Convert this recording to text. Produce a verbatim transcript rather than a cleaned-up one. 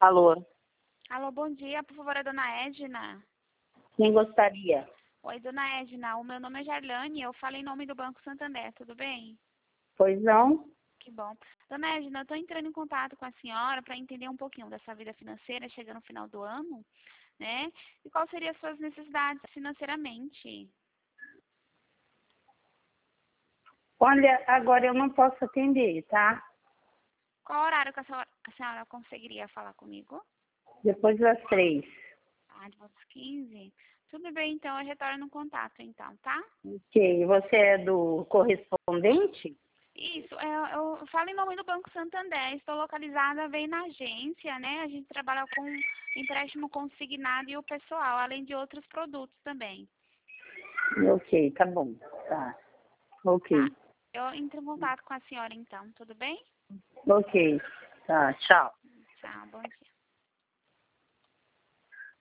Alô, Alô, bom dia. Por favor, é dona Edna? quem gostaria? Oi, dona Edna. O meu nome é Jarlane. Eu falo em nome do Banco Santander. Tudo bem? Pois não? Que bom. Dona Edna, eu estou entrando em contato com a senhora para entender um pouquinho dessa vida financeira chegando no final do ano, né? E quais seriam as suas necessidades financeiramente? Olha, agora eu não posso atender, tá? Qual horário que a senhora, a senhora conseguiria falar comigo? Depois das três. Ah, de volta às quinze? Tudo bem, então eu retorno no contato, então, tá? Ok, você é do correspondente? Isso, eu, eu falo em nome do Banco Santander, estou localizada bem na agência, né? A gente trabalha com empréstimo consignado e o pessoal, além de outros produtos também, Ok, tá bom. Tá. tá? Ok. Eu entro em contato com a senhora então, tudo bem? Ok. Tá, tchau.